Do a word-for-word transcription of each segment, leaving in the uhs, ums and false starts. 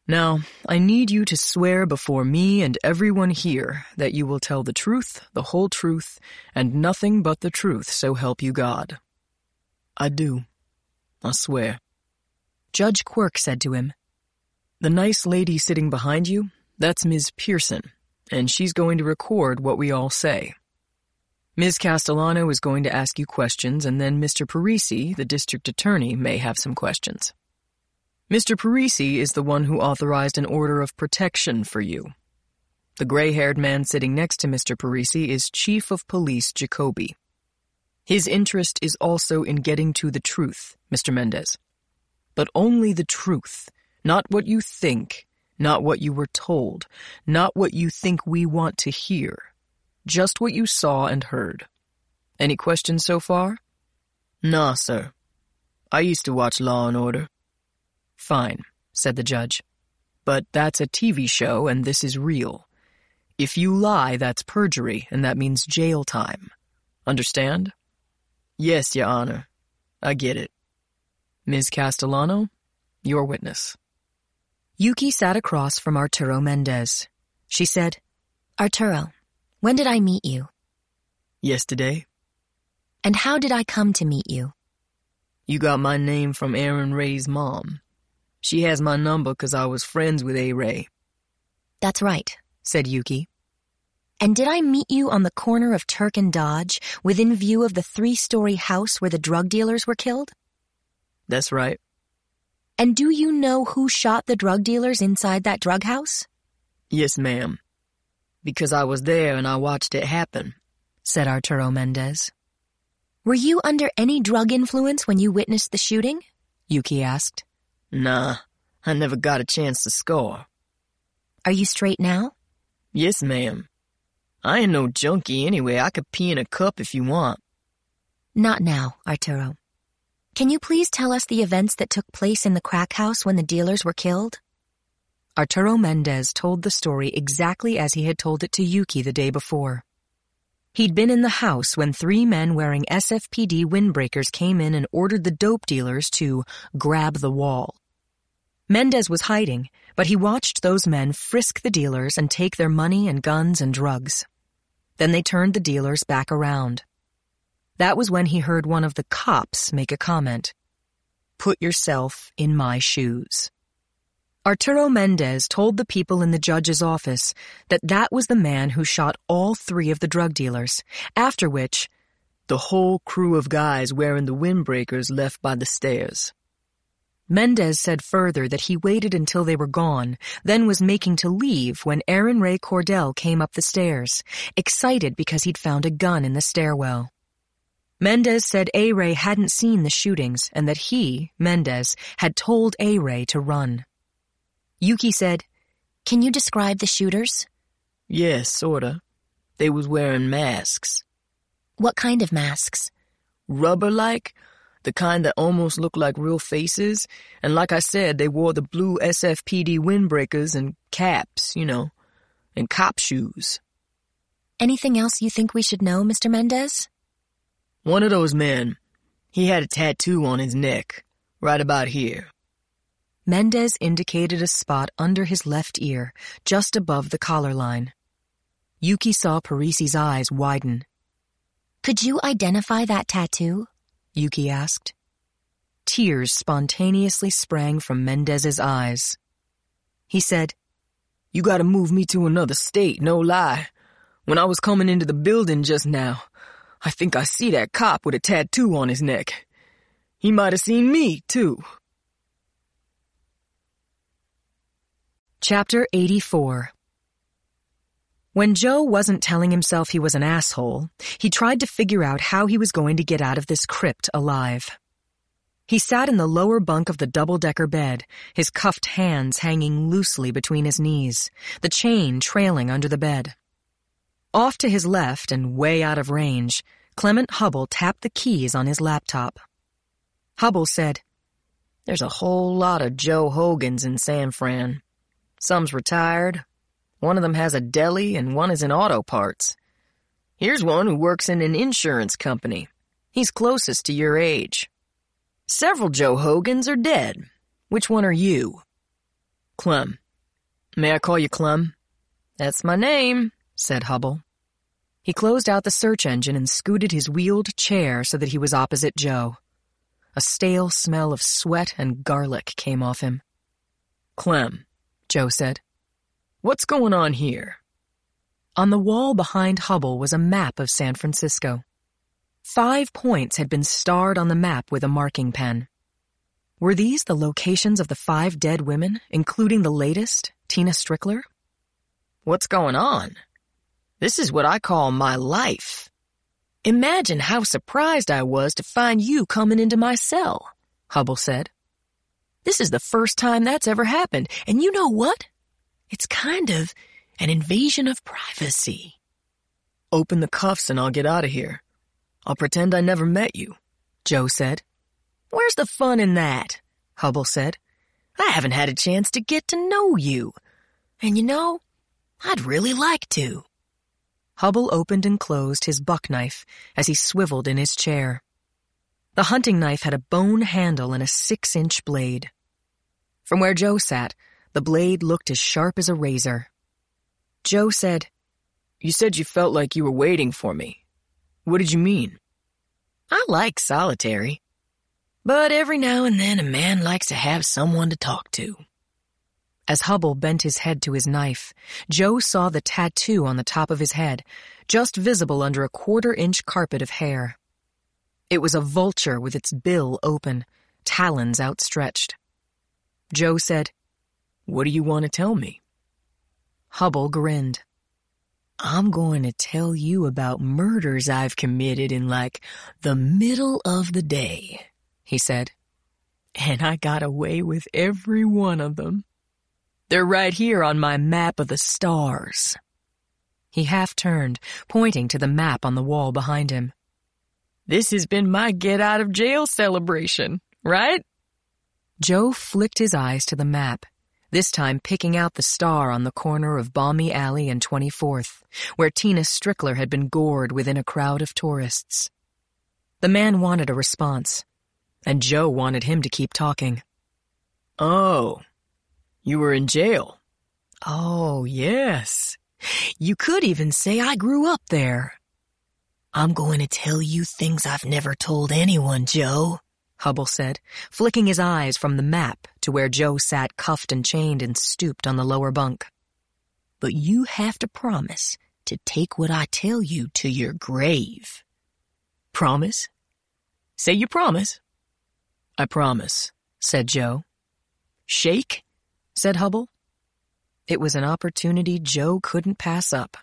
Now, I need you to swear before me and everyone here that you will tell the truth, the whole truth, and nothing but the truth, so help you God." "I do. I swear." Judge Quirk said to him, "The nice lady sitting behind you, that's Miz Pearson, and she's going to record what we all say. Miz Castellano is going to ask you questions, and then Mister Parisi, the district attorney, may have some questions. Mister Parisi is the one who authorized an order of protection for you. The gray-haired man sitting next to Mister Parisi is Chief of Police Jacoby. His interest is also in getting to the truth, Mister Mendez. But only the truth, not what you think, not what you were told, not what you think we want to hear. Just what you saw and heard. Any questions so far?" "Nah, sir. I used to watch Law and Order." "Fine," said the judge. "But that's a T V show and this is real. If you lie, that's perjury, and that means jail time. Understand?" "Yes, Your Honor. I get it." "Miz Castellano, your witness." Yuki sat across from Arturo Mendez. She said, "Arturo, when did I meet you?" "Yesterday." "And how did I come to meet you?" "You got my name from Aaron Ray's mom. She has my number because I was friends with A. Ray." "That's right," said Yuki. "And did I meet you on the corner of Turk and Dodge, within view of the three-story house where the drug dealers were killed?" "That's right." "And do you know who shot the drug dealers inside that drug house?" "Yes, ma'am. Because I was there and I watched it happen," said Arturo Mendez. "Were you under any drug influence when you witnessed the shooting?" Yuki asked. "Nah, I never got a chance to score." "Are you straight now?" "Yes, ma'am. I ain't no junkie anyway. I could pee in a cup if you want." "Not now, Arturo. Can you please tell us the events that took place in the crack house when the dealers were killed?" Arturo Mendez told the story exactly as he had told it to Yuki the day before. He'd been in the house when three men wearing S F P D windbreakers came in and ordered the dope dealers to grab the wall. Mendez was hiding, but he watched those men frisk the dealers and take their money and guns and drugs. Then they turned the dealers back around. That was when he heard one of the cops make a comment. "Put yourself in my shoes." Arturo Mendez told the people in the judge's office that that was the man who shot all three of the drug dealers, after which, the whole crew of guys wearing the windbreakers left by the stairs. Mendez said further that he waited until they were gone, then was making to leave when Aaron Ray Cordell came up the stairs, excited because he'd found a gun in the stairwell. Mendez said A. Ray hadn't seen the shootings and that he, Mendez, had told A. Ray to run. Yuki said, "Can you describe the shooters?" "Yes, sorta. They was wearing masks." "What kind of masks?" "Rubber-like, the kind that almost look like real faces, and like I said, they wore the blue S F P D windbreakers and caps, you know, and cop shoes." "Anything else you think we should know, Mister Mendez?" "One of those men, he had a tattoo on his neck, right about here." Mendez indicated a spot under his left ear, just above the collar line. Yuki saw Parisi's eyes widen. "Could you identify that tattoo?" Yuki asked. Tears spontaneously sprang from Mendez's eyes. He said, "You gotta move me to another state, no lie. When I was coming into the building just now, I think I see that cop with a tattoo on his neck. He might have seen me, too." Chapter eighty-four. When Joe wasn't telling himself he was an asshole, he tried to figure out how he was going to get out of this crypt alive. He sat in the lower bunk of the double-decker bed, his cuffed hands hanging loosely between his knees, the chain trailing under the bed. Off to his left and way out of range, Clement Hubble tapped the keys on his laptop. Hubble said, "There's a whole lot of Joe Hogans in San Fran. Some's retired. One of them has a deli and one is in auto parts. Here's one who works in an insurance company. He's closest to your age. Several Joe Hogans are dead. Which one are you?" Clem. May I call you Clem? That's my name, said Hubble. He closed out the search engine and scooted his wheeled chair so that he was opposite Joe. A stale smell of sweat and garlic came off him. Clem, Joe said. What's going on here? On the wall behind Hubble was a map of San Francisco. Five points had been starred on the map with a marking pen. Were these the locations of the five dead women, including the latest, Tina Strickler? What's going on? This is what I call my life. Imagine how surprised I was to find you coming into my cell, Hubble said. This is the first time that's ever happened, and you know what? It's kind of an invasion of privacy. Open the cuffs and I'll get out of here. I'll pretend I never met you, Joe said. Where's the fun in that? Hubble said. I haven't had a chance to get to know you. And you know, I'd really like to. Hubble opened and closed his buck knife as he swiveled in his chair. The hunting knife had a bone handle and a six-inch blade. From where Joe sat, the blade looked as sharp as a razor. Joe said, You said you felt like you were waiting for me. What did you mean? I like solitary. But every now and then a man likes to have someone to talk to. As Hubble bent his head to his knife, Joe saw the tattoo on the top of his head, just visible under a quarter-inch carpet of hair. It was a vulture with its bill open, talons outstretched. Joe said, What do you want to tell me? Hubble grinned. I'm going to tell you about murders I've committed in, like, the middle of the day, he said. And I got away with every one of them. They're right here on my map of the stars. He half turned, pointing to the map on the wall behind him. This has been my get-out-of-jail celebration, right? Joe flicked his eyes to the map, this time picking out the star on the corner of Balmy Alley and twenty-fourth, where Tina Strickler had been gored within a crowd of tourists. The man wanted a response, and Joe wanted him to keep talking. Oh, you were in jail. Oh, yes. You could even say I grew up there. I'm going to tell you things I've never told anyone, Joe, Hubble said, flicking his eyes from the map to where Joe sat cuffed and chained and stooped on the lower bunk. But you have to promise to take what I tell you to your grave. Promise? Say you promise. I promise, said Joe. Shake? Said Hubble. It was an opportunity Joe couldn't pass up.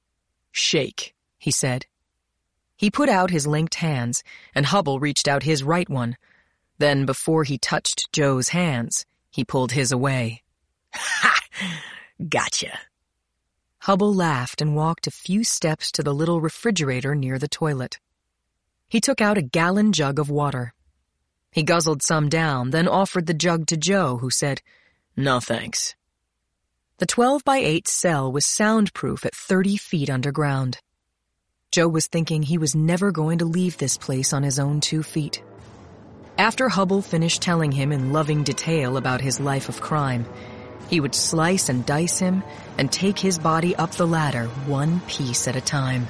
Shake, he said. He put out his linked hands, and Hubble reached out his right one. Then, before he touched Joe's hands, he pulled his away. Ha! Gotcha. Hubble laughed and walked a few steps to the little refrigerator near the toilet. He took out a gallon jug of water. He guzzled some down, then offered the jug to Joe, who said, No thanks. The twelve by eight cell was soundproof at thirty feet underground. Joe was thinking he was never going to leave this place on his own two feet. After Hubble finished telling him in loving detail about his life of crime, he would slice and dice him and take his body up the ladder one piece at a time.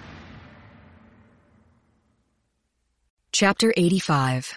Chapter eighty-five.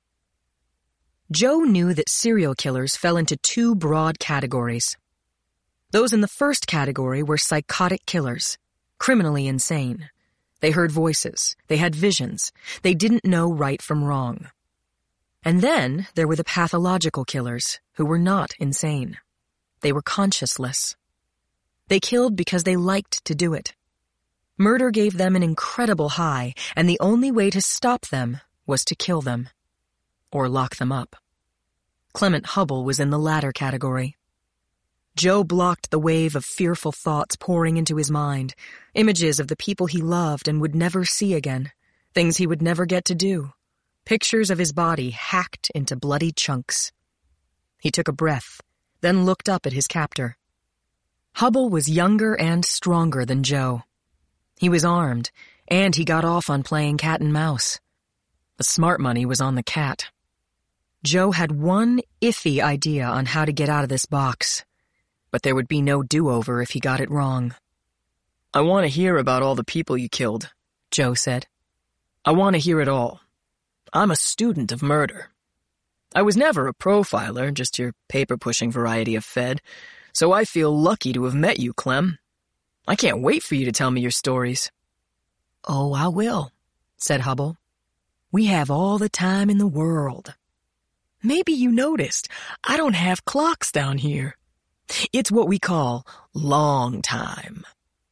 Joe knew that serial killers fell into two broad categories. Those in the first category were psychotic killers, criminally insane. They heard voices, they had visions, they didn't know right from wrong. And then there were the pathological killers, who were not insane. They were conscienceless. They killed because they liked to do it. Murder gave them an incredible high, and the only way to stop them was to kill them. Or lock them up. Clement Hubble was in the latter category. Joe blocked the wave of fearful thoughts pouring into his mind, images of the people he loved and would never see again, things he would never get to do, pictures of his body hacked into bloody chunks. He took a breath, then looked up at his captor. Hubble was younger and stronger than Joe. He was armed, and he got off on playing cat and mouse. The smart money was on the cat. Joe had one iffy idea on how to get out of this box, but there would be no do-over if he got it wrong. "I want to hear about all the people you killed," Joe said. "I want to hear it all. I'm a student of murder. I was never a profiler, just your paper-pushing variety of Fed, so I feel lucky to have met you, Clem. I can't wait for you to tell me your stories." "Oh, I will," said Hubble. "We have all the time in the world. Maybe you noticed, I don't have clocks down here. It's what we call long time."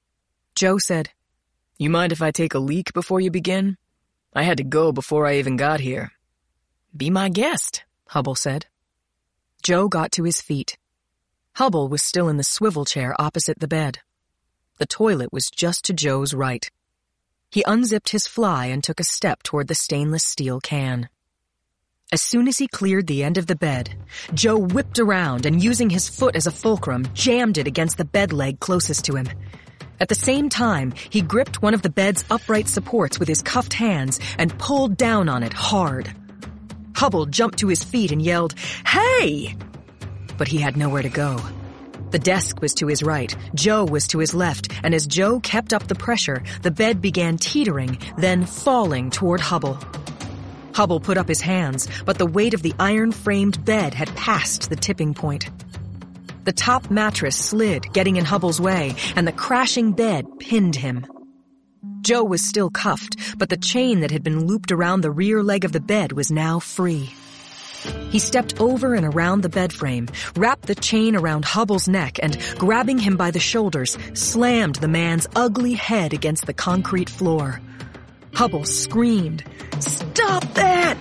Joe said, "You mind if I take a leak before you begin? I had to go before I even got here." "Be my guest," Hubble said. Joe got to his feet. Hubble was still in the swivel chair opposite the bed. The toilet was just to Joe's right. He unzipped his fly and took a step toward the stainless steel can. As soon as he cleared the end of the bed, Joe whipped around and, using his foot as a fulcrum, jammed it against the bed leg closest to him. At the same time, he gripped one of the bed's upright supports with his cuffed hands and pulled down on it hard. Hubble jumped to his feet and yelled, "Hey!" But he had nowhere to go. The desk was to his right, Joe was to his left, and as Joe kept up the pressure, the bed began teetering, then falling toward Hubble. Hubble put up his hands, but the weight of the iron-framed bed had passed the tipping point. The top mattress slid, getting in Hubble's way, and the crashing bed pinned him. Joe was still cuffed, but the chain that had been looped around the rear leg of the bed was now free. He stepped over and around the bed frame, wrapped the chain around Hubble's neck, and, grabbing him by the shoulders, slammed the man's ugly head against the concrete floor. Hubble screamed, "Stop that!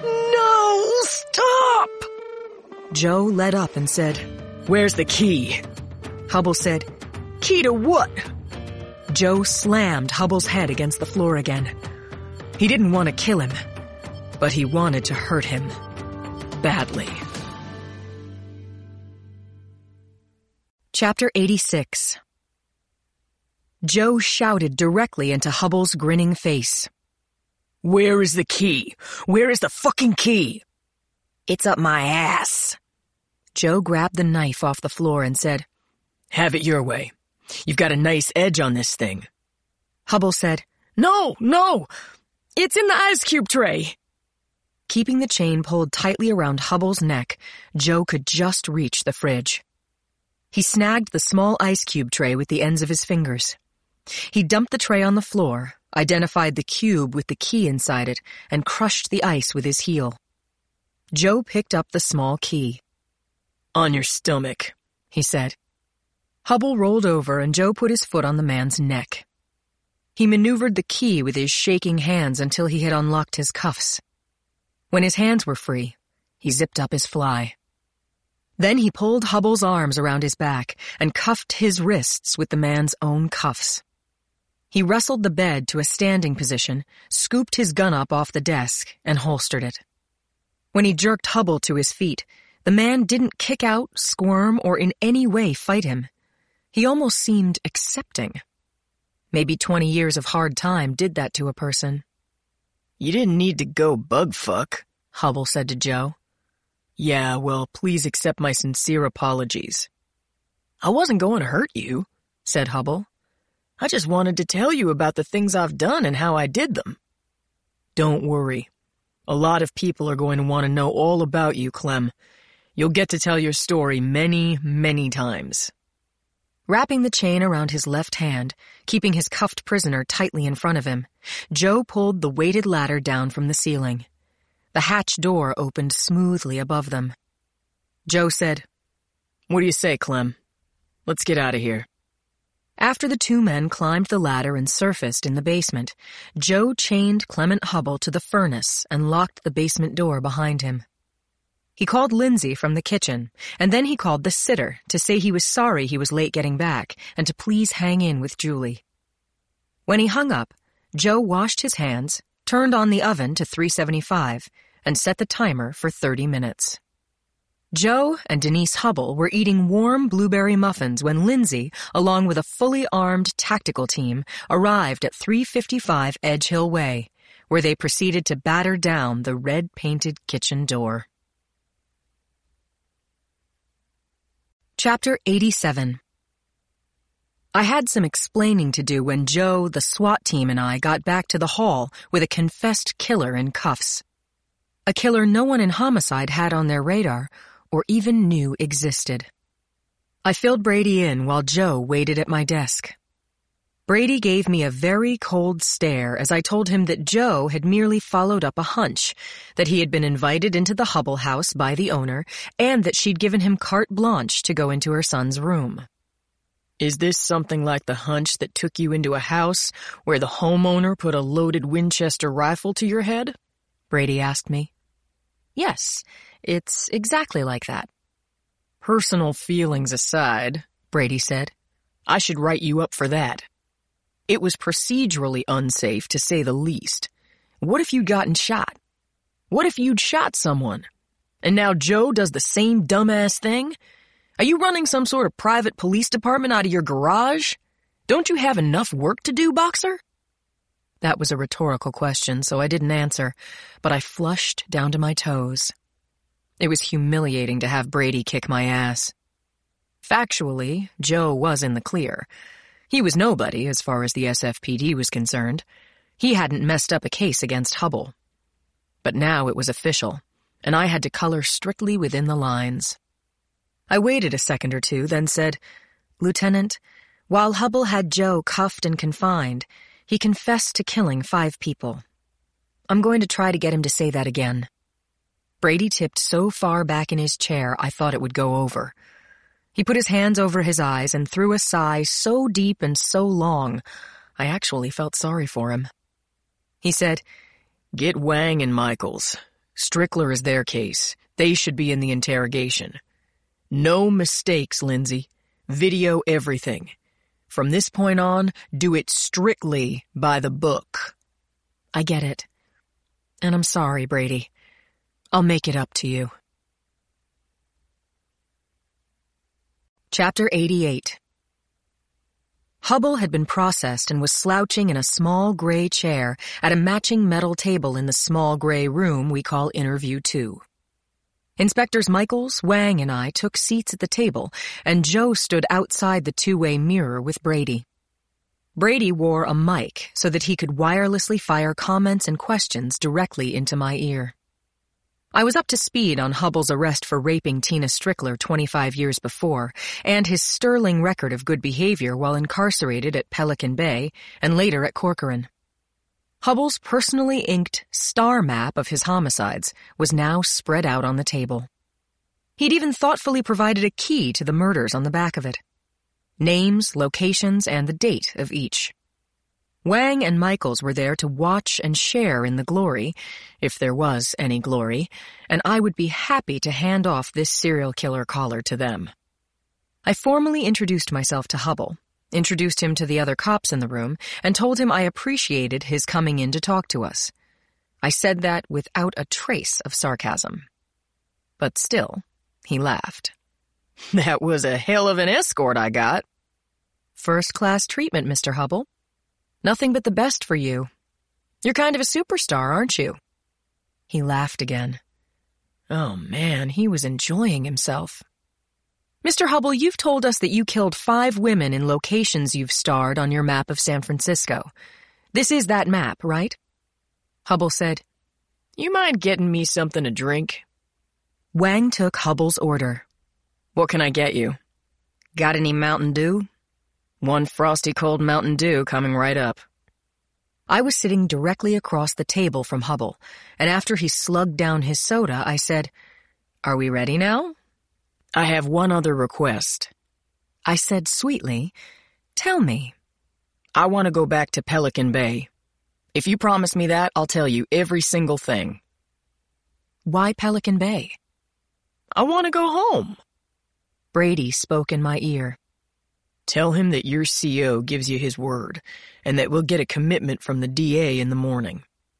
No, stop!" Joe led up and said, "Where's the key?" Hubble said, "Key to what?" Joe slammed Hubble's head against the floor again. He didn't want to kill him, but he wanted to hurt him. Badly. Chapter eighty-six. Joe shouted directly into Hubble's grinning face. "Where is the key? Where is the fucking key?" "It's up my ass." Joe grabbed the knife off the floor and said, "Have it your way. You've got a nice edge on this thing." Hubble said, "No, no! It's in the ice cube tray." Keeping the chain pulled tightly around Hubble's neck, Joe could just reach the fridge. He snagged the small ice cube tray with the ends of his fingers. He dumped the tray on the floor, identified the cube with the key inside it, and crushed the ice with his heel. Joe picked up the small key. "On your stomach," he said. Hubble rolled over and Joe put his foot on the man's neck. He maneuvered the key with his shaking hands until he had unlocked his cuffs. When his hands were free, he zipped up his fly. Then he pulled Hubble's arms around his back and cuffed his wrists with the man's own cuffs. He wrestled the bed to a standing position, scooped his gun up off the desk, and holstered it. When he jerked Hubble to his feet, the man didn't kick out, squirm, or in any way fight him. He almost seemed accepting. Maybe twenty years of hard time did that to a person. "You didn't need to go bug fuck," Hubble said to Joe. "Yeah, well, please accept my sincere apologies." "I wasn't going to hurt you," said Hubble. "I just wanted to tell you about the things I've done and how I did them." "Don't worry. A lot of people are going to want to know all about you, Clem. You'll get to tell your story many, many times." Wrapping the chain around his left hand, keeping his cuffed prisoner tightly in front of him, Joe pulled the weighted ladder down from the ceiling. The hatch door opened smoothly above them. Joe said, "What do you say, Clem? Let's get out of here." After the two men climbed the ladder and surfaced in the basement, Joe chained Clement Hubble to the furnace and locked the basement door behind him. He called Lindsay from the kitchen, and then he called the sitter to say he was sorry he was late getting back and to please hang in with Julie. When he hung up, Joe washed his hands, turned on the oven to three seventy-five, and set the timer for thirty minutes. Joe and Denise Hubble were eating warm blueberry muffins when Lindsay, along with a fully armed tactical team, arrived at three fifty-five Edge Hill Way, where they proceeded to batter down the red-painted kitchen door. Chapter eighty-seven. I had some explaining to do when Joe, the SWAT team, and I got back to the hall with a confessed killer in cuffs. A killer no one in Homicide had on their radar or even knew existed. I filled Brady in while Joe waited at my desk. Brady gave me a very cold stare as I told him that Joe had merely followed up a hunch, that he had been invited into the Hubble house by the owner, and that she'd given him carte blanche to go into her son's room. Is this something like the hunch that took you into a house where the homeowner put a loaded Winchester rifle to your head? Brady asked me. Yes, it's exactly like that. Personal feelings aside, Brady said, I should write you up for that. It was procedurally unsafe, to say the least. What if you'd gotten shot? What if you'd shot someone? And now Joe does the same dumbass thing? Are you running some sort of private police department out of your garage? Don't you have enough work to do, Boxer? That was a rhetorical question, so I didn't answer, but I flushed down to my toes. It was humiliating to have Brady kick my ass. Factually, Joe was in the clear. He was nobody as far as the S F P D was concerned. He hadn't messed up a case against Hubble. But now it was official, and I had to color strictly within the lines. I waited a second or two, then said, Lieutenant, while Hubble had Joe cuffed and confined, he confessed to killing five people. I'm going to try to get him to say that again. Brady tipped so far back in his chair I thought it would go over. He put his hands over his eyes and threw a sigh so deep and so long, I actually felt sorry for him. He said, Get Wang and Michaels. Strickler is their case. They should be in the interrogation. No mistakes, Lindsay. Video everything. From this point on, do it strictly by the book. I get it. And I'm sorry, Brady. I'll make it up to you. Chapter eighty-eight. Hubble had been processed and was slouching in a small gray chair at a matching metal table in the small gray room we call Interview two. Inspectors Michaels, Wang, and I took seats at the table, and Joe stood outside the two-way mirror with Brady. Brady wore a mic so that he could wirelessly fire comments and questions directly into my ear. I was up to speed on Hubble's arrest for raping Tina Strickler twenty-five years before, and his sterling record of good behavior while incarcerated at Pelican Bay and later at Corcoran. Hubble's personally inked star map of his homicides was now spread out on the table. He'd even thoughtfully provided a key to the murders on the back of it. Names, locations, and the date of each. Wang and Michaels were there to watch and share in the glory, if there was any glory, and I would be happy to hand off this serial killer collar to them. I formally introduced myself to Hubble, introduced him to the other cops in the room, and told him I appreciated his coming in to talk to us. I said that without a trace of sarcasm. But still, he laughed. That was a hell of an escort I got. First-class treatment, Mister Hubble. Nothing but the best for you. You're kind of a superstar, aren't you? He laughed again. Oh, man, he was enjoying himself. Mister Hubble, you've told us that you killed five women in locations you've starred on your map of San Francisco. This is that map, right? Hubble said, You mind getting me something to drink? Wang took Hubble's order. What can I get you? Got any Mountain Dew? One frosty cold Mountain Dew coming right up. I was sitting directly across the table from Hubble, and after he slugged down his soda, I said, Are we ready now? I have one other request. I said sweetly, Tell me. I want to go back to Pelican Bay. If you promise me that, I'll tell you every single thing. Why Pelican Bay? I want to go home. Brady spoke in my ear. Tell him that your C O gives you his word, and that we'll get a commitment from the D A in the morning.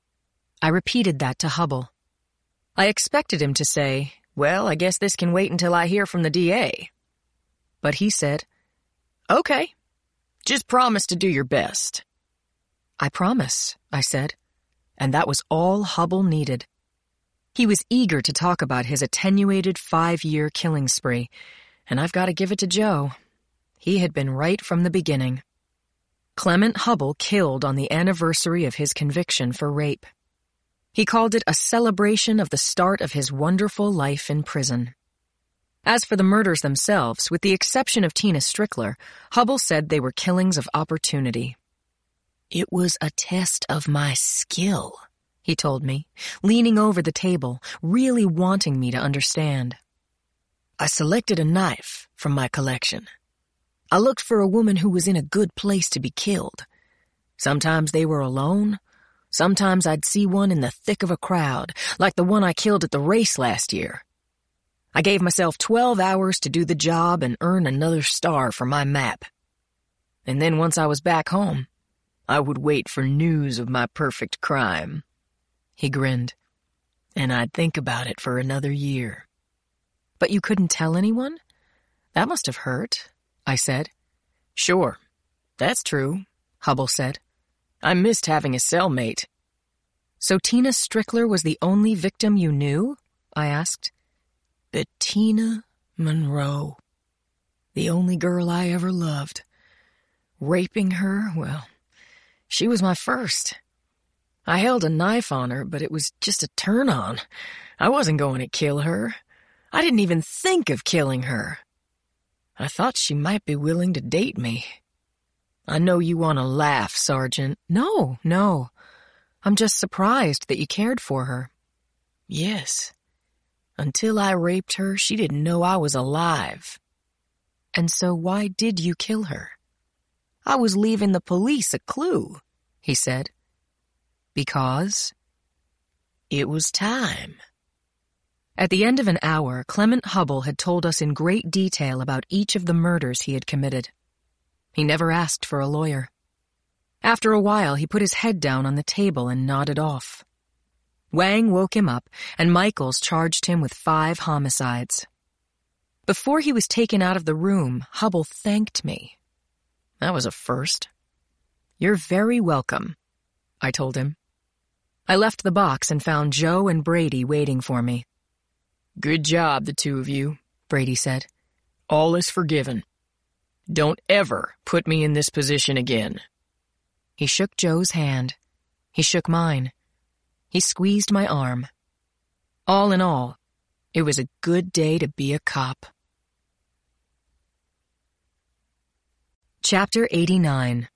I repeated that to Hubble. I expected him to say, Well, I guess this can wait until I hear from the D A. But he said, Okay, just promise to do your best. I promise, I said, and that was all Hubble needed. He was eager to talk about his attenuated five-year killing spree, And I've got to give it to Joe. He had been right from the beginning. Clement Hubble killed on the anniversary of his conviction for rape. He called it a celebration of the start of his wonderful life in prison. As for the murders themselves, with the exception of Tina Strickler, Hubble said they were killings of opportunity. "It was a test of my skill," he told me, leaning over the table, really wanting me to understand. "I selected a knife from my collection. I looked for a woman who was in a good place to be killed. Sometimes they were alone. Sometimes I'd see one in the thick of a crowd, like the one I killed at the race last year. I gave myself twelve hours to do the job and earn another star for my map. And then once I was back home, I would wait for news of my perfect crime." He grinned. "And I'd think about it for another year." "But you couldn't tell anyone? That must have hurt," I said. "Sure, that's true," Hubble said. "I missed having a cellmate." "So Tina Strickler was the only victim you knew?" I asked. "Bettina Monroe. The only girl I ever loved. Raping her, well, she was my first. I held a knife on her, but it was just a turn-on. I wasn't going to kill her. I didn't even think of killing her. I thought she might be willing to date me. I know you want to laugh, Sergeant." "No, no. I'm just surprised that you cared for her." "Yes. Until I raped her, she didn't know I was alive." "And so why did you kill her?" "I was leaving the police a clue," he said. "Because?" "It was time." At the end of an hour, Clement Hubble had told us in great detail about each of the murders he had committed. He never asked for a lawyer. After a while, he put his head down on the table and nodded off. Wang woke him up, and Michaels charged him with five homicides. Before he was taken out of the room, Hubble thanked me. That was a first. "You're very welcome," I told him. I left the box and found Joe and Brady waiting for me. "Good job, the two of you," Brady said. "All is forgiven. Don't ever put me in this position again." He shook Joe's hand. He shook mine. He squeezed my arm. All in all, it was a good day to be a cop. Chapter eighty-nine.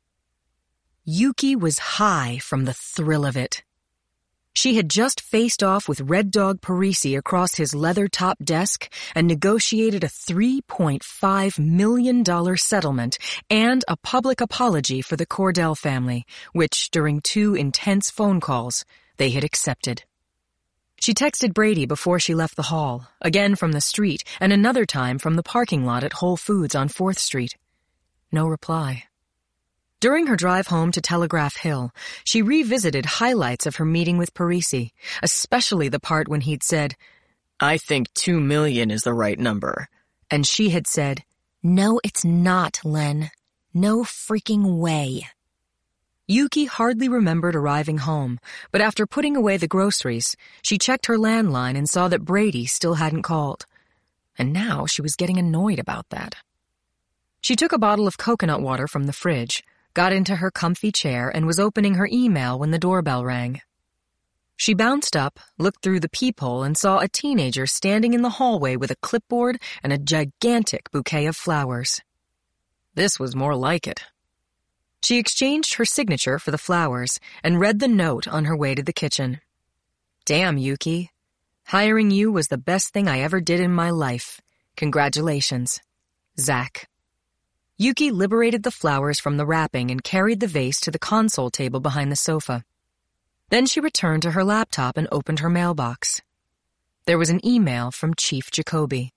Yuki was high from the thrill of it. She had just faced off with Red Dog Parisi across his leather-top desk and negotiated a three point five million dollars settlement and a public apology for the Cordell family, which, during two intense phone calls, they had accepted. She texted Brady before she left the hall, again from the street, and another time from the parking lot at Whole Foods on fourth street. No reply. During her drive home to Telegraph Hill, she revisited highlights of her meeting with Parisi, especially the part when he'd said, "I think two million is the right number." And she had said, "No, it's not, Len. No freaking way." Yuki hardly remembered arriving home, but after putting away the groceries, she checked her landline and saw that Brady still hadn't called. And now she was getting annoyed about that. She took a bottle of coconut water from the fridge, got into her comfy chair, and was opening her email when the doorbell rang. She bounced up, looked through the peephole, and saw a teenager standing in the hallway with a clipboard and a gigantic bouquet of flowers. This was more like it. She exchanged her signature for the flowers and read the note on her way to the kitchen. "Damn, Yuki. Hiring you was the best thing I ever did in my life. Congratulations. Zach." Yuki liberated the flowers from the wrapping and carried the vase to the console table behind the sofa. Then she returned to her laptop and opened her mailbox. There was an email from Chief Jacoby.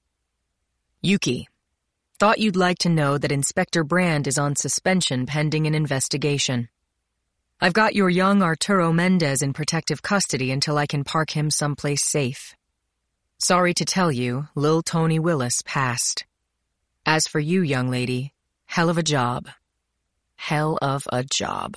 "Yuki, thought you'd like to know that Inspector Brand is on suspension pending an investigation. I've got your young Arturo Mendez in protective custody until I can park him someplace safe. Sorry to tell you, Lil Tony Willis passed. As for you, young lady, hell of a job. Hell of a job."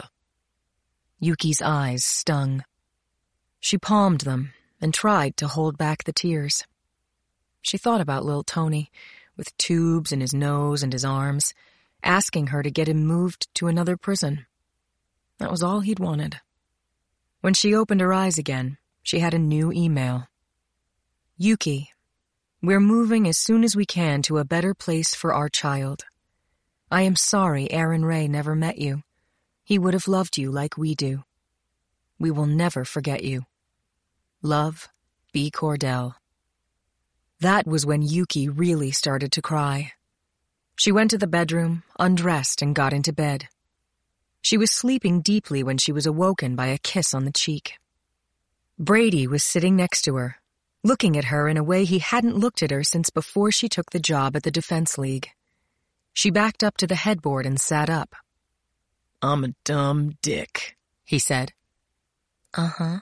Yuki's eyes stung. She palmed them and tried to hold back the tears. She thought about Lil Tony, with tubes in his nose and his arms, asking her to get him moved to another prison. That was all he'd wanted. When she opened her eyes again, she had a new email. Yuki, we're moving as soon as we can to a better place for our child. I am sorry Aaron Ray never met you. He would have loved you like we do. We will never forget you. Love, B. Cordell. That was when Yuki really started to cry. She went to the bedroom, undressed, and got into bed. She was sleeping deeply when she was awoken by a kiss on the cheek. Brady was sitting next to her, looking at her in a way he hadn't looked at her since before she took the job at the Defense League. She backed up to the headboard and sat up. I'm a dumb dick, he said. Uh-huh.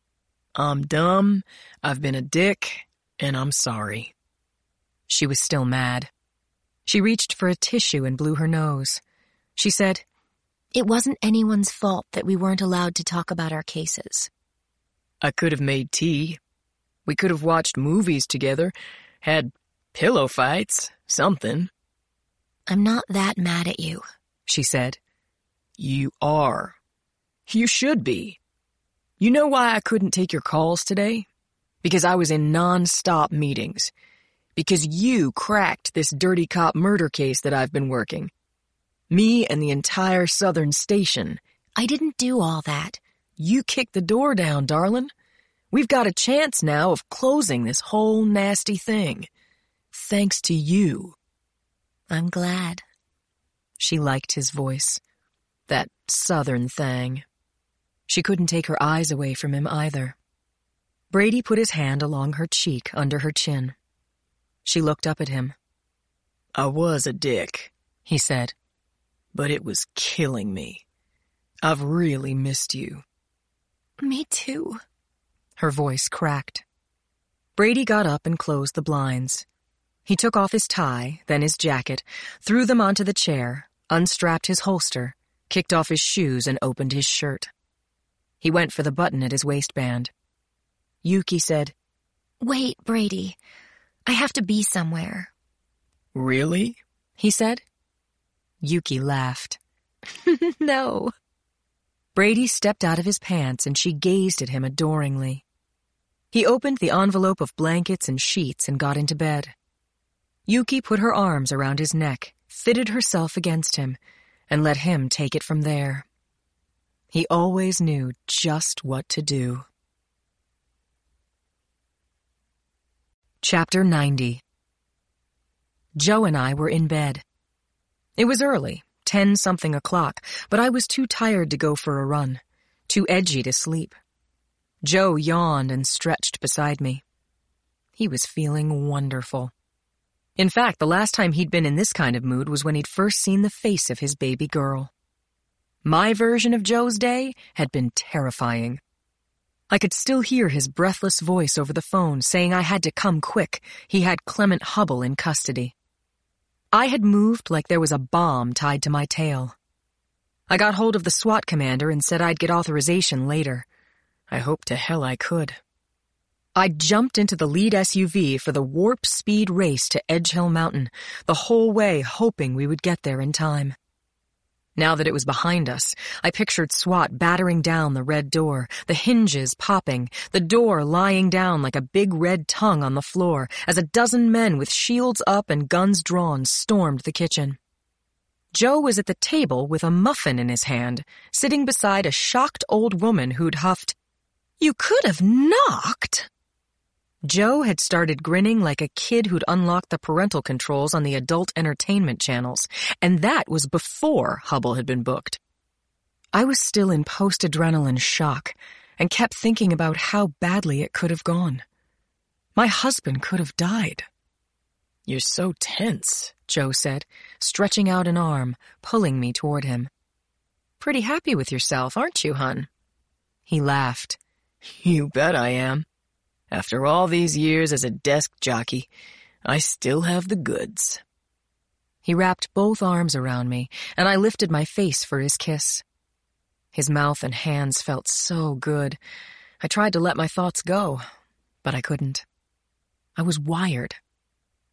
I'm dumb, I've been a dick, and I'm sorry. She was still mad. She reached for a tissue and blew her nose. She said, It wasn't anyone's fault that we weren't allowed to talk about our cases. I could have made tea. We could have watched movies together, had pillow fights, something. I'm not that mad at you, she said. You are. You should be. You know why I couldn't take your calls today? Because I was in non-stop meetings. Because you cracked this dirty cop murder case that I've been working. Me and the entire Southern Station. I didn't do all that. You kicked the door down, darling. We've got a chance now of closing this whole nasty thing. Thanks to you. I'm glad. She liked his voice. That Southern thing. She couldn't take her eyes away from him either. Brady put his hand along her cheek under her chin. She looked up at him. I was a dick, he said. But it was killing me. I've really missed you. Me too. Her voice cracked. Brady got up and closed the blinds. He took off his tie, then his jacket, threw them onto the chair, unstrapped his holster, kicked off his shoes, and opened his shirt. He went for the button at his waistband. Yuki said, Wait, Brady. I have to be somewhere. Really? He said. Yuki laughed. No. Brady stepped out of his pants and she gazed at him adoringly. He opened the envelope of blankets and sheets and got into bed. Yuki put her arms around his neck, fitted herself against him, and let him take it from there. He always knew just what to do. Chapter ninety. Joe and I were in bed. It was early, ten-something o'clock, but I was too tired to go for a run, too edgy to sleep. Joe yawned and stretched beside me. He was feeling wonderful. In fact, the last time he'd been in this kind of mood was when he'd first seen the face of his baby girl. My version of Joe's day had been terrifying. I could still hear his breathless voice over the phone saying I had to come quick. He had Clement Hubble in custody. I had moved like there was a bomb tied to my tail. I got hold of the SWAT commander and said I'd get authorization later. I hoped to hell I could. I jumped into the lead S U V for the warp speed race to Edge Hill Mountain, the whole way hoping we would get there in time. Now that it was behind us, I pictured SWAT battering down the red door, the hinges popping, the door lying down like a big red tongue on the floor as a dozen men with shields up and guns drawn stormed the kitchen. Joe was at the table with a muffin in his hand, sitting beside a shocked old woman who'd huffed, "You could have knocked." Joe had started grinning like a kid who'd unlocked the parental controls on the adult entertainment channels, and that was before Hubble had been booked. I was still in post-adrenaline shock and kept thinking about how badly it could have gone. My husband could have died. "You're so tense," Joe said, stretching out an arm, pulling me toward him. "Pretty happy with yourself, aren't you, hun?" He laughed. "You bet I am. After all these years as a desk jockey, I still have the goods." He wrapped both arms around me, and I lifted my face for his kiss. His mouth and hands felt so good. I tried to let my thoughts go, but I couldn't. I was wired.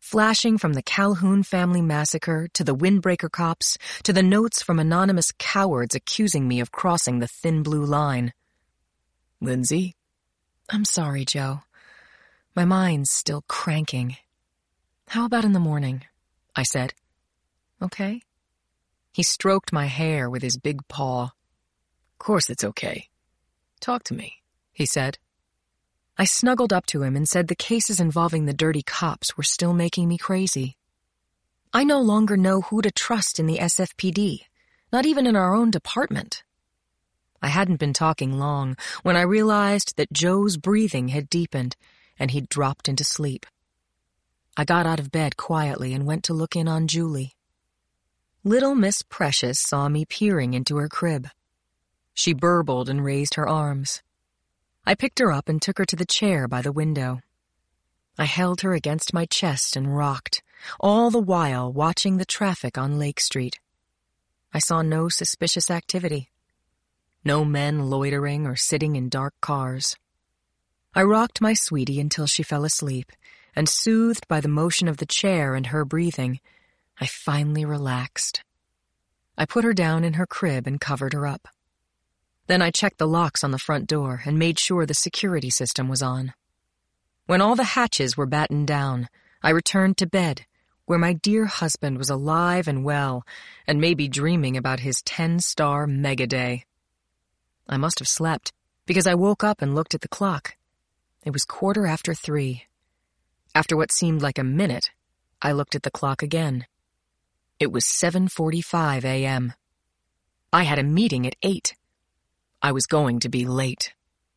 flashing from the Calhoun family massacre to the Windbreaker cops to the notes from anonymous cowards accusing me of crossing the thin blue line. Lindsay? I'm sorry, Joe. My mind's still cranking. How about in the morning? I said. Okay. He stroked my hair with his big paw. Course it's okay. Talk to me, he said. I snuggled up to him and said the cases involving the dirty cops were still making me crazy. I no longer know who to trust in the S F P D, not even in our own department. I hadn't been talking long when I realized that Joe's breathing had deepened and he'd dropped into sleep. I got out of bed quietly and went to look in on Julie. Little Miss Precious saw me peering into her crib. She burbled and raised her arms. I picked her up and took her to the chair by the window. I held her against my chest and rocked, all the while watching the traffic on Lake Street. I saw no suspicious activity. No men loitering or sitting in dark cars. I rocked my sweetie until she fell asleep, and soothed by the motion of the chair and her breathing, I finally relaxed. I put her down in her crib and covered her up. Then I checked the locks on the front door and made sure the security system was on. When all the hatches were battened down, I returned to bed, where my dear husband was alive and well, and maybe dreaming about his ten-star mega day. I must have slept, because I woke up and looked at the clock. It was quarter after three. After what seemed like a minute, I looked at the clock again. It was seven forty-five a.m. I had a meeting at eight. I was going to be late.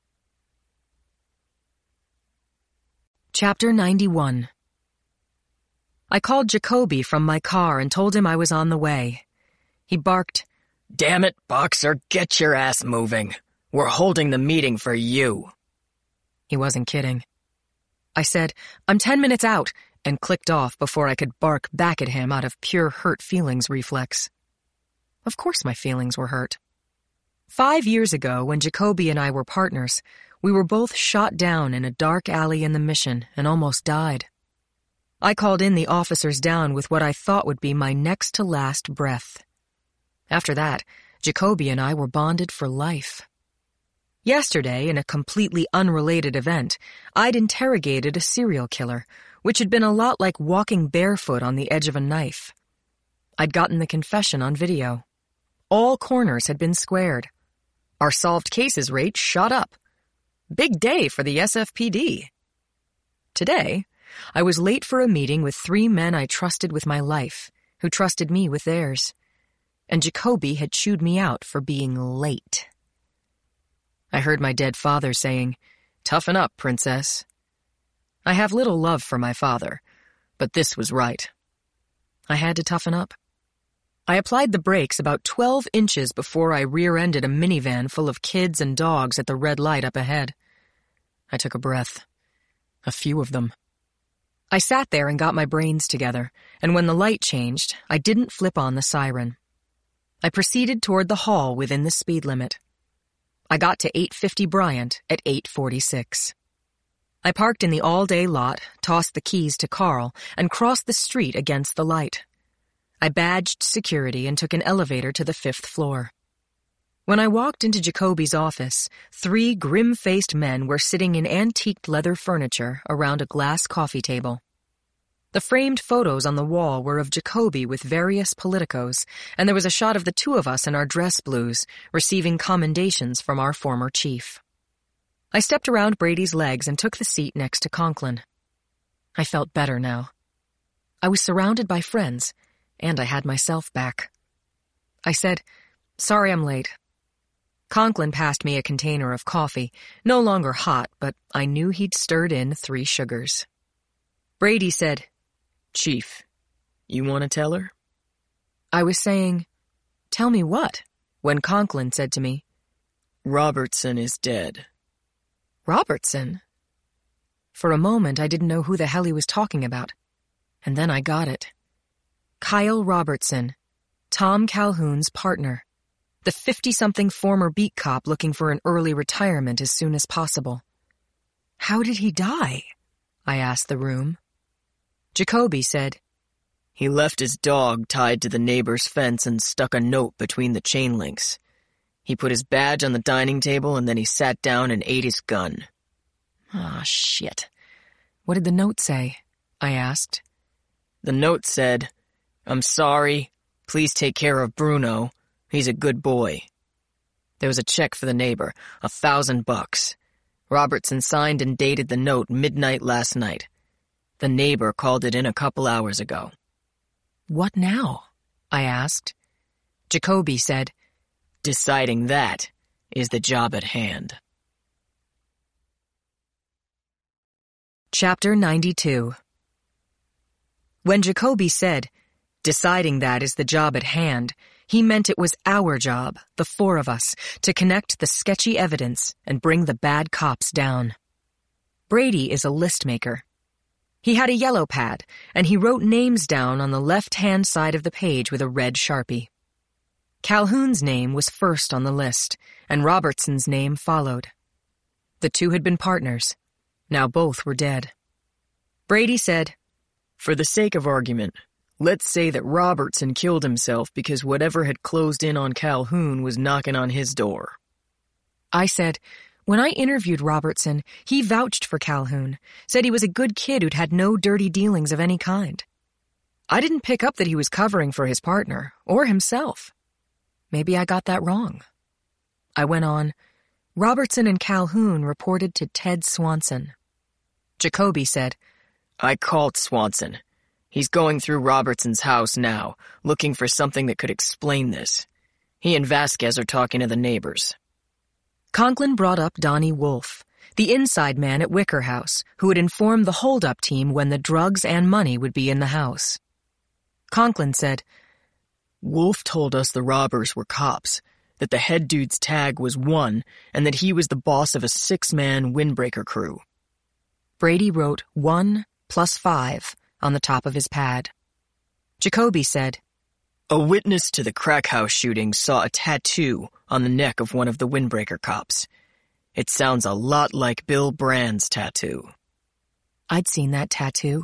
Chapter ninety-one. I called Jacoby from my car and told him I was on the way. He barked, "Damn it, Boxer, get your ass moving. We're holding the meeting for you." He wasn't kidding. I said, "I'm ten minutes out," and clicked off before I could bark back at him out of pure hurt feelings reflex. Of course my feelings were hurt. Five years ago, when Jacoby and I were partners, we were both shot down in a dark alley in the Mission and almost died. I called in the officers down with what I thought would be my next to last breath. After that, Jacoby and I were bonded for life. Yesterday, in a completely unrelated event, I'd interrogated a serial killer, which had been a lot like walking barefoot on the edge of a knife. I'd gotten the confession on video. All corners had been squared. Our solved cases rate shot up. Big day for the S F P D. Today, I was late for a meeting with three men I trusted with my life, who trusted me with theirs. And Jacoby had chewed me out for being late. I heard my dead father saying, "Toughen up, princess." I have little love for my father, but this was right. I had to toughen up. I applied the brakes about twelve inches before I rear-ended a minivan full of kids and dogs at the red light up ahead. I took a breath. A few of them. I sat there and got my brains together, and when the light changed, I didn't flip on the siren. I proceeded toward the hall within the speed limit. I got to eight fifty Bryant at eight forty-six. I parked in the all-day lot, tossed the keys to Carl, and crossed the street against the light. I badged security and took an elevator to the fifth floor. When I walked into Jacoby's office, three grim-faced men were sitting in antiqued leather furniture around a glass coffee table. The framed photos on the wall were of Jacoby with various politicos, and there was a shot of the two of us in our dress blues, receiving commendations from our former chief. I stepped around Brady's legs and took the seat next to Conklin. I felt better now. I was surrounded by friends, and I had myself back. I said, "Sorry I'm late." Conklin passed me a container of coffee, no longer hot, but I knew he'd stirred in three sugars. Brady said, "Chief, you want to tell her?" I was saying, "Tell me what?" when Conklin said to me, "Robertson is dead." Robertson? For a moment, I didn't know who the hell he was talking about. And then I got it. Kyle Robertson, Tom Calhoun's partner. The fifty-something former beat cop looking for an early retirement as soon as possible. How did he die? I asked the room. Jacoby said, "He left his dog tied to the neighbor's fence and stuck a note between the chain links. He put his badge on the dining table and then he sat down and ate his gun." Ah, shit. What did the note say? I asked. The note said, "I'm sorry. Please take care of Bruno. He's a good boy." There was a check for the neighbor, a thousand bucks. Robertson signed and dated the note midnight last night. The neighbor called it in a couple hours ago. What now? I asked. Jacoby said, "Deciding that is the job at hand." Chapter ninety-two. When Jacoby said, "Deciding that is the job at hand," he meant it was our job, the four of us, to connect the sketchy evidence and bring the bad cops down. Brady is a list maker. He had a yellow pad, and he wrote names down on the left-hand side of the page with a red Sharpie. Calhoun's name was first on the list, and Robertson's name followed. The two had been partners. Now both were dead. Brady said, "For the sake of argument, let's say that Robertson killed himself because whatever had closed in on Calhoun was knocking on his door." I said, "When I interviewed Robertson, he vouched for Calhoun, said he was a good kid who'd had no dirty dealings of any kind. I didn't pick up that he was covering for his partner, or himself. Maybe I got that wrong." I went on, "Robertson and Calhoun reported to Ted Swanson." Jacoby said, "I called Swanson. He's going through Robertson's house now, looking for something that could explain this. He and Vasquez are talking to the neighbors." Conklin brought up Donnie Wolf, the inside man at Wicker House, who had informed the hold-up team when the drugs and money would be in the house. Conklin said, "Wolf told us the robbers were cops, that the head dude's tag was one, and that he was the boss of a six-man windbreaker crew." Brady wrote one plus five on the top of his pad. Jacoby said, "A witness to the crack house shooting saw a tattoo on the neck of one of the windbreaker cops. It sounds a lot like Bill Brand's tattoo." I'd seen that tattoo.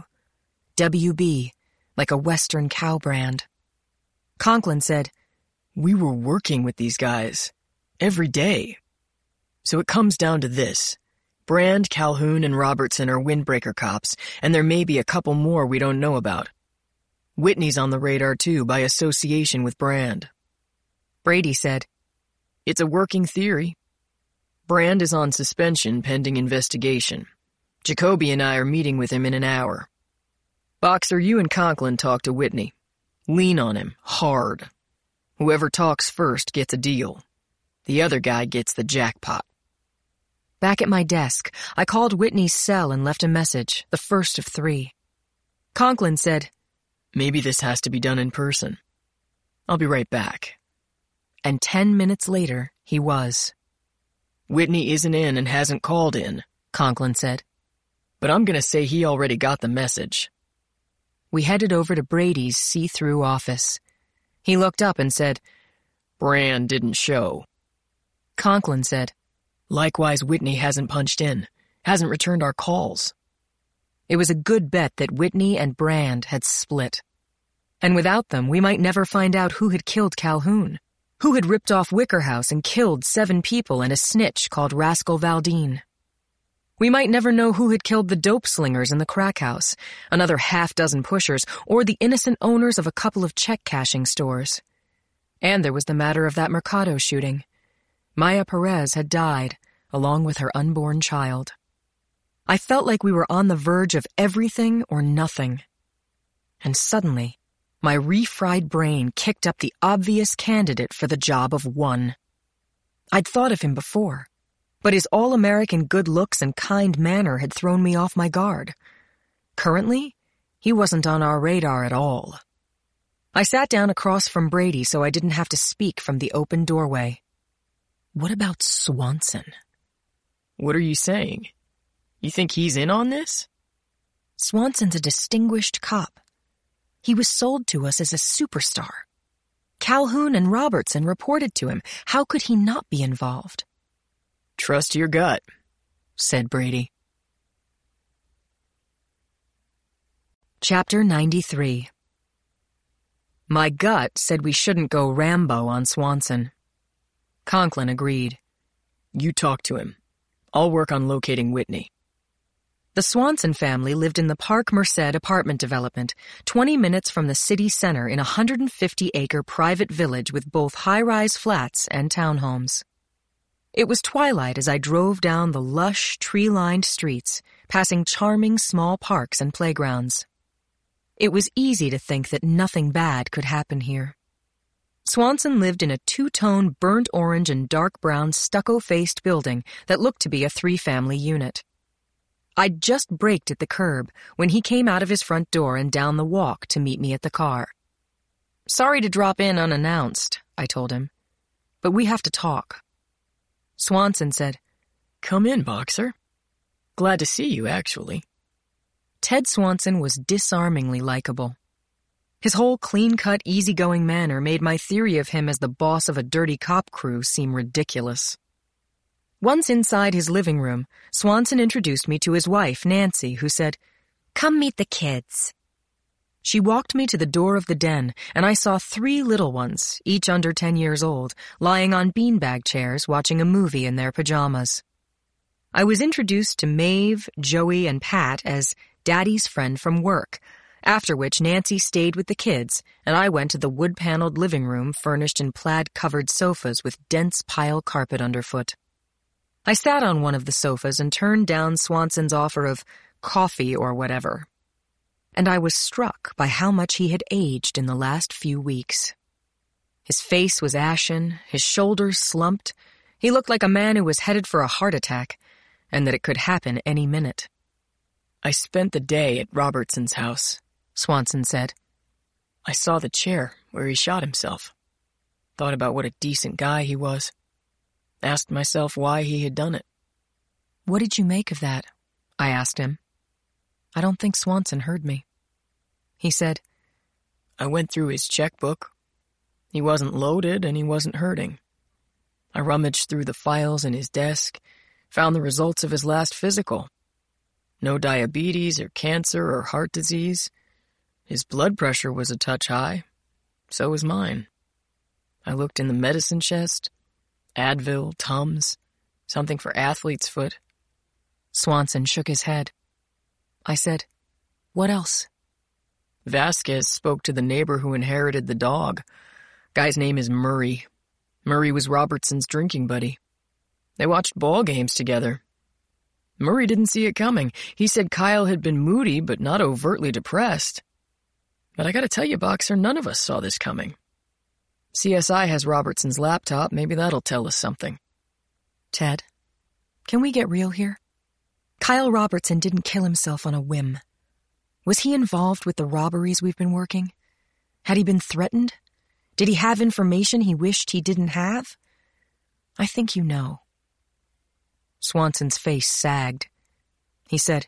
W B, like a Western cow brand. Conklin said, "We were working with these guys every day. So it comes down to this. Brand, Calhoun, and Robertson are windbreaker cops, and there may be a couple more we don't know about. Whitney's on the radar too, by association with Brand." Brady said, "It's a working theory. Brand is on suspension pending investigation. Jacoby and I are meeting with him in an hour. Boxer, you and Conklin talk to Whitney. Lean on him, hard. Whoever talks first gets a deal. The other guy gets the jackpot." Back at my desk, I called Whitney's cell and left a message, the first of three. Conklin said, "Maybe this has to be done in person. I'll be right back." And ten minutes later, he was. "Whitney isn't in and hasn't called in," Conklin said. "But I'm going to say he already got the message." We headed over to Brady's see-through office. He looked up and said, "Brand didn't show." Conklin said, "Likewise, Whitney hasn't punched in, hasn't returned our calls." It was a good bet that Whitney and Brand had split. And without them, we might never find out who had killed Calhoun, who had ripped off Wicker House and killed seven people and a snitch called Rascal Valdine. We might never know who had killed the dope slingers in the crack house, another half dozen pushers, or the innocent owners of a couple of check-cashing stores. And there was the matter of that Mercado shooting. Maya Perez had died, along with her unborn child. I felt like we were on the verge of everything or nothing. And suddenly, my refried brain kicked up the obvious candidate for the job of one. I'd thought of him before, but his all-American good looks and kind manner had thrown me off my guard. Currently, he wasn't on our radar at all. I sat down across from Brady so I didn't have to speak from the open doorway. What about Swanson? What are you saying? You think he's in on this? Swanson's a distinguished cop. He was sold to us as a superstar. Calhoun and Robertson reported to him. How could he not be involved? Trust your gut, said Brady. Chapter ninety-three. My gut said we shouldn't go Rambo on Swanson. Conklin agreed. You talk to him. I'll work on locating Whitney. The Swanson family lived in the Park Merced apartment development, twenty minutes from the city center in a one hundred fifty acre private village with both high-rise flats and townhomes. It was twilight as I drove down the lush, tree-lined streets, passing charming small parks and playgrounds. It was easy to think that nothing bad could happen here. Swanson lived in a two-tone burnt orange and dark brown stucco-faced building that looked to be a three-family unit. I'd just braked at the curb when he came out of his front door and down the walk to meet me at the car. Sorry to drop in unannounced, I told him, but we have to talk. Swanson said, Come in, Boxer. Glad to see you, actually. Ted Swanson was disarmingly likable. His whole clean-cut, easygoing manner made my theory of him as the boss of a dirty cop crew seem ridiculous. Once inside his living room, Swanson introduced me to his wife, Nancy, who said, Come meet the kids. She walked me to the door of the den, and I saw three little ones, each under ten years old, lying on beanbag chairs watching a movie in their pajamas. I was introduced to Maeve, Joey, and Pat as Daddy's friend from work, after which Nancy stayed with the kids, and I went to the wood-paneled living room furnished in plaid-covered sofas with dense pile carpet underfoot. I sat on one of the sofas and turned down Swanson's offer of coffee or whatever, and I was struck by how much he had aged in the last few weeks. His face was ashen, his shoulders slumped. He looked like a man who was headed for a heart attack, and that it could happen any minute. I spent the day at Robertson's house, Swanson said. I saw the chair where he shot himself. Thought about what a decent guy he was. Asked myself why he had done it. What did you make of that? I asked him. I don't think Swanson heard me. He said, I went through his checkbook. He wasn't loaded and he wasn't hurting. I rummaged through the files in his desk, found the results of his last physical. No diabetes or cancer or heart disease. His blood pressure was a touch high. So was mine. I looked in the medicine chest. Advil, Tums, something for athlete's foot. Swanson shook his head. I said, What else? Vasquez spoke to the neighbor who inherited the dog. Guy's name is Murray. Murray was Robertson's drinking buddy. They watched ball games together. Murray didn't see it coming. He said Kyle had been moody but not overtly depressed. But I gotta tell you, Boxer, none of us saw this coming. C S I has Robertson's laptop. Maybe that'll tell us something. Ted, can we get real here? Kyle Robertson didn't kill himself on a whim. Was he involved with the robberies we've been working? Had he been threatened? Did he have information he wished he didn't have? I think you know. Swanson's face sagged. He said,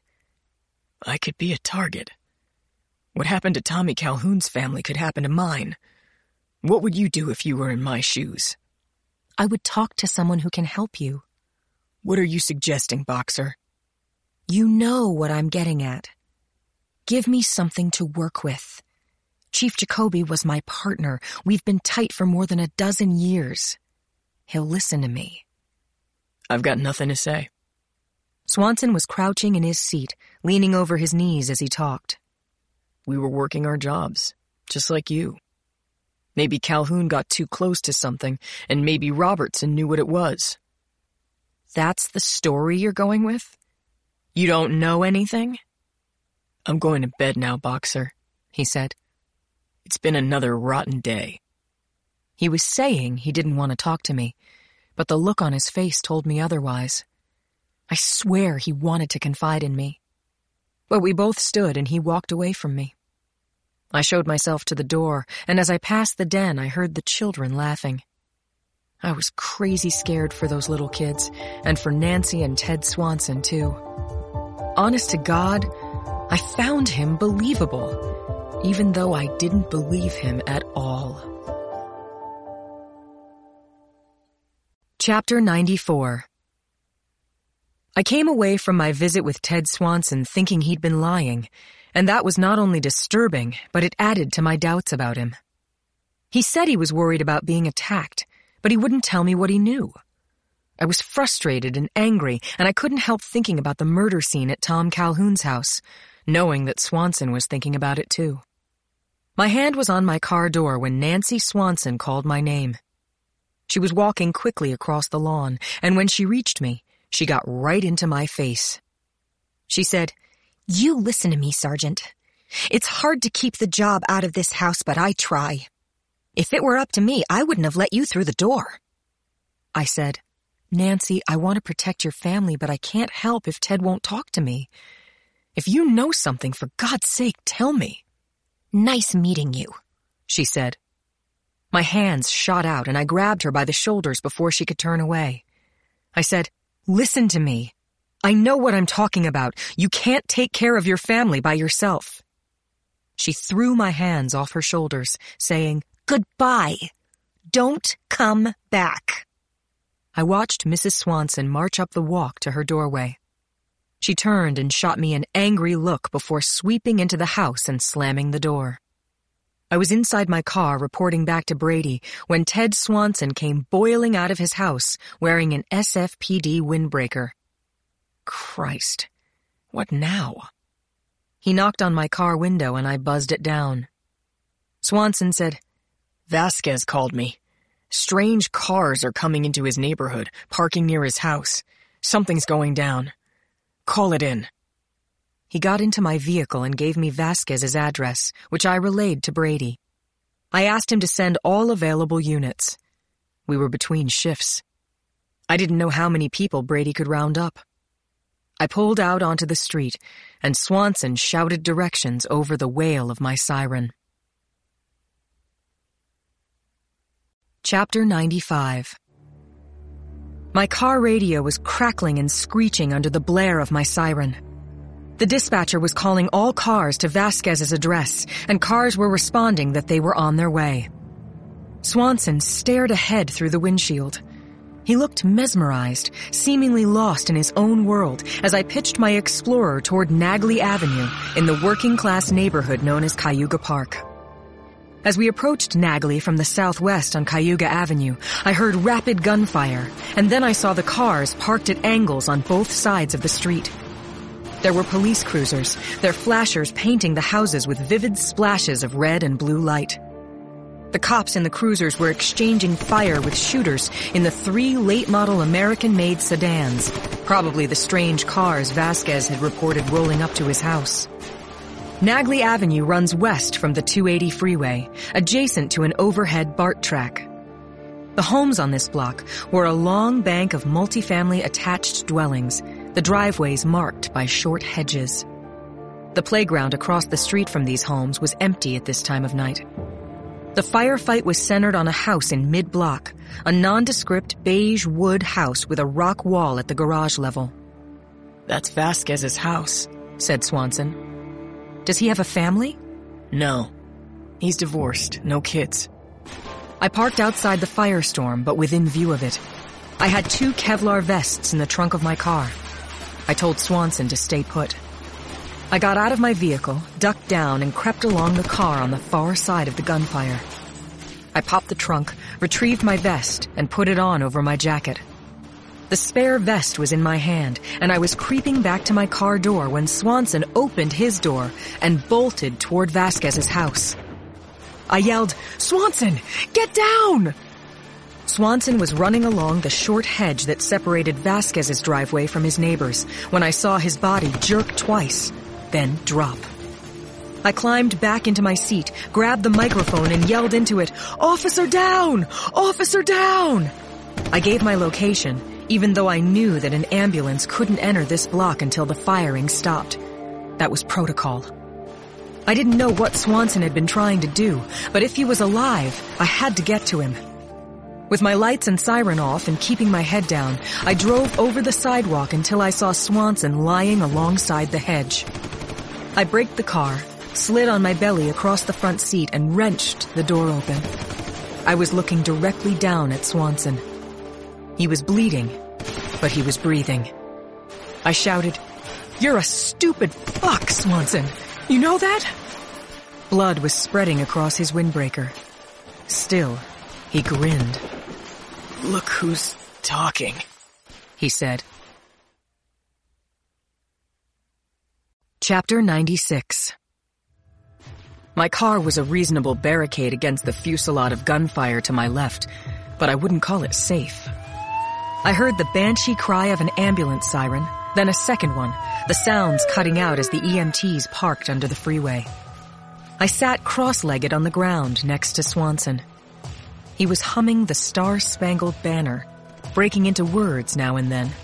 I could be a target. What happened to Tommy Calhoun's family could happen to mine. What would you do if you were in my shoes? I would talk to someone who can help you. What are you suggesting, Boxer? You know what I'm getting at. Give me something to work with. Chief Jacoby was my partner. We've been tight for more than a dozen years. He'll listen to me. I've got nothing to say. Swanson was crouching in his seat, leaning over his knees as he talked. We were working our jobs, just like you. Maybe Calhoun got too close to something, and maybe Robertson knew what it was. That's the story you're going with? You don't know anything? I'm going to bed now, Boxer, he said. It's been another rotten day. He was saying he didn't want to talk to me, but the look on his face told me otherwise. I swear he wanted to confide in me. But we both stood and he walked away from me. I showed myself to the door, and as I passed the den, I heard the children laughing. I was crazy scared for those little kids, and for Nancy and Ted Swanson, too. Honest to God, I found him believable, even though I didn't believe him at all. Chapter ninety-four. I came away from my visit with Ted Swanson thinking he'd been lying, and that was not only disturbing, but it added to my doubts about him. He said he was worried about being attacked, but he wouldn't tell me what he knew. I was frustrated and angry, and I couldn't help thinking about the murder scene at Tom Calhoun's house, knowing that Swanson was thinking about it too. My hand was on my car door when Nancy Swanson called my name. She was walking quickly across the lawn, and when she reached me, she got right into my face. She said, "You listen to me, Sergeant. It's hard to keep the job out of this house, but I try. If it were up to me, I wouldn't have let you through the door." I said, "Nancy, I want to protect your family, but I can't help if Ted won't talk to me. If you know something, for God's sake, tell me." "Nice meeting you," she said. My hands shot out and I grabbed her by the shoulders before she could turn away. I said, "Listen to me. I know what I'm talking about. You can't take care of your family by yourself." She threw my hands off her shoulders, saying, "Goodbye. Don't come back." I watched Missus Swanson march up the walk to her doorway. She turned and shot me an angry look before sweeping into the house and slamming the door. I was inside my car reporting back to Brady when Ted Swanson came boiling out of his house wearing an S F P D windbreaker. Christ, what now? He knocked on my car window and I buzzed it down. Swanson said, "Vasquez called me. Strange cars are coming into his neighborhood, parking near his house. Something's going down. Call it in." He got into my vehicle and gave me Vasquez's address, which I relayed to Brady. I asked him to send all available units. We were between shifts. I didn't know how many people Brady could round up. I pulled out onto the street, and Swanson shouted directions over the wail of my siren. Chapter ninety-five. My car radio was crackling and screeching under the blare of my siren. The dispatcher was calling all cars to Vasquez's address, and cars were responding that they were on their way. Swanson stared ahead through the windshield. He looked mesmerized, seemingly lost in his own world, as I pitched my Explorer toward Nagley Avenue in the working-class neighborhood known as Cayuga Park. As we approached Nagley from the southwest on Cayuga Avenue, I heard rapid gunfire, and then I saw the cars parked at angles on both sides of the street. There were police cruisers, their flashers painting the houses with vivid splashes of red and blue light. The cops in the cruisers were exchanging fire with shooters in the three late-model American-made sedans, probably the strange cars Vasquez had reported rolling up to his house. Nagley Avenue runs west from the two eighty freeway, adjacent to an overhead BART track. The homes on this block were a long bank of multifamily attached dwellings, the driveways marked by short hedges. The playground across the street from these homes was empty at this time of night. The firefight was centered on a house in mid-block, a nondescript beige wood house with a rock wall at the garage level. "That's Vasquez's house," said Swanson. "Does he have a family?" "No. He's divorced, no kids." I parked outside the firestorm, but within view of it. I had two Kevlar vests in the trunk of my car. I told Swanson to stay put. I got out of my vehicle, ducked down, and crept along the car on the far side of the gunfire. I popped the trunk, retrieved my vest, and put it on over my jacket. The spare vest was in my hand, and I was creeping back to my car door when Swanson opened his door and bolted toward Vasquez's house. I yelled, "Swanson, get down!" Swanson was running along the short hedge that separated Vasquez's driveway from his neighbor's when I saw his body jerk twice, then drop. I climbed back into my seat, grabbed the microphone, and yelled into it, "Officer down! Officer down!" I gave my location, even though I knew that an ambulance couldn't enter this block until the firing stopped. That was protocol. I didn't know what Swanson had been trying to do, but if he was alive, I had to get to him. With my lights and siren off and keeping my head down, I drove over the sidewalk until I saw Swanson lying alongside the hedge. I braked the car, slid on my belly across the front seat, and wrenched the door open. I was looking directly down at Swanson. He was bleeding, but he was breathing. I shouted, "You're a stupid fuck, Swanson. You know that?" Blood was spreading across his windbreaker. Still, he grinned. "Look who's talking," he said. Chapter ninety-six. My car was a reasonable barricade against the fusillade of gunfire to my left, but I wouldn't call it safe. I heard the banshee cry of an ambulance siren, then a second one, the sounds cutting out as the E M Ts parked under the freeway. I sat cross-legged on the ground next to Swanson. He was humming the Star-Spangled Banner, breaking into words now and then.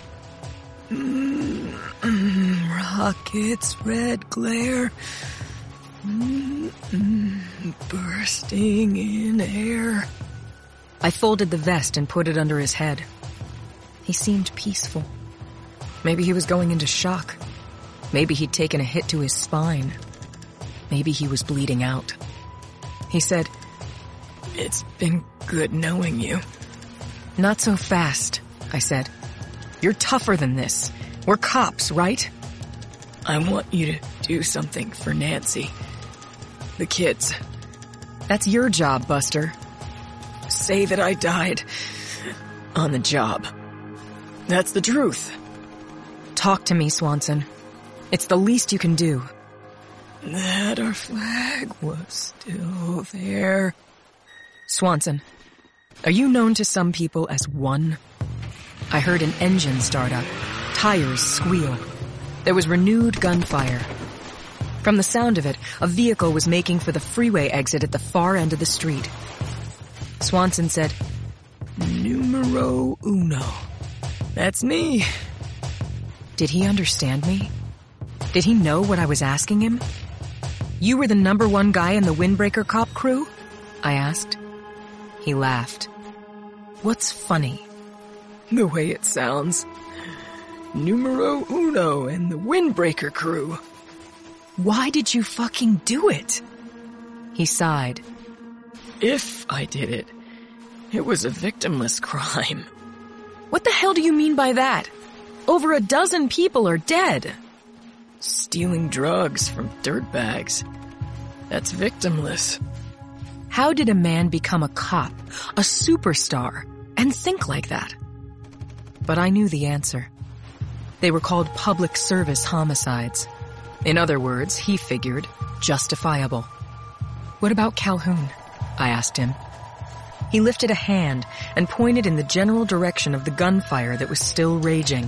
Mm, mm, rockets, red glare, mm, mm, bursting in air. I folded the vest and put it under his head. He seemed peaceful. Maybe he was going into shock. Maybe he'd taken a hit to his spine. Maybe he was bleeding out. He said, "It's been good knowing you." "Not so fast," I said. "You're tougher than this. We're cops, right?" "I want you to do something for Nancy. The kids." "That's your job, Buster." "Say that I died on the job. That's the truth." "Talk to me, Swanson. It's the least you can do." "That our flag was still there." "Swanson, are you known to some people as one?" I heard an engine start up, tires squeal. There was renewed gunfire. From the sound of it, a vehicle was making for the freeway exit at the far end of the street. Swanson said, "Numero uno. That's me." Did he understand me? Did he know what I was asking him? "You were the number one guy in the Windbreaker cop crew?" I asked. He laughed. "What's funny?" "The way it sounds. Numero uno and the Windbreaker crew." "Why did you fucking do it?" He sighed. "If I did it, it was a victimless crime." "What the hell do you mean by that? Over a dozen people are dead." "Stealing drugs from dirtbags. That's victimless." How did a man become a cop, a superstar, and think like that? But I knew the answer. They were called public service homicides. In other words, he figured, justifiable. "What about Calhoun?" I asked him. He lifted a hand and pointed in the general direction of the gunfire that was still raging.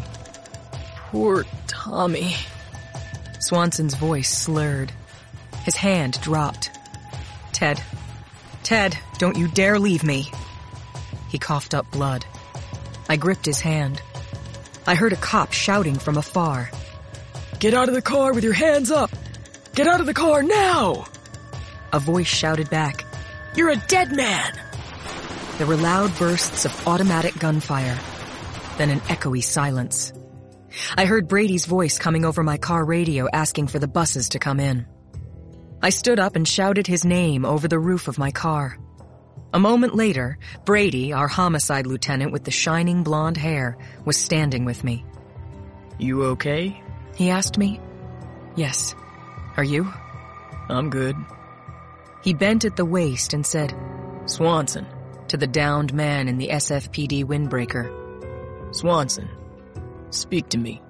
"Poor Tommy." Swanson's voice slurred. His hand dropped. Ted. Ted, don't you dare leave me." He coughed up blood. I gripped his hand. I heard a cop shouting from afar. "Get out of the car with your hands up! Get out of the car now!" A voice shouted back, "You're a dead man!" There were loud bursts of automatic gunfire, then an echoey silence. I heard Brady's voice coming over my car radio asking for the buses to come in. I stood up and shouted his name over the roof of my car. A moment later, Brady, our homicide lieutenant with the shining blonde hair, was standing with me. "You okay?" he asked me. "Yes. Are you?" "I'm good." He bent at the waist and said, "Swanson," to the downed man in the S F P D windbreaker. "Swanson, speak to me."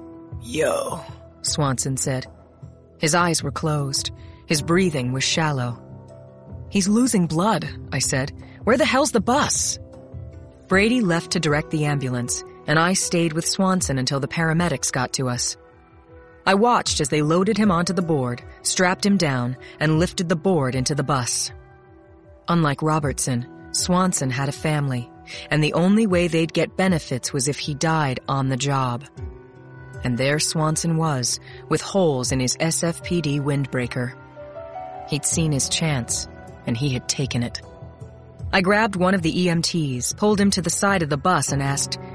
"Yo," Swanson said. His eyes were closed. His breathing was shallow. "He's losing blood," I said. "Where the hell's the bus?" Brady left to direct the ambulance, and I stayed with Swanson until the paramedics got to us. I watched as they loaded him onto the board, strapped him down, and lifted the board into the bus. Unlike Robertson, Swanson had a family, and the only way they'd get benefits was if he died on the job. And there Swanson was, with holes in his S F P D windbreaker. He'd seen his chance, and he had taken it. I grabbed one of the E M Ts, pulled him to the side of the bus, and asked,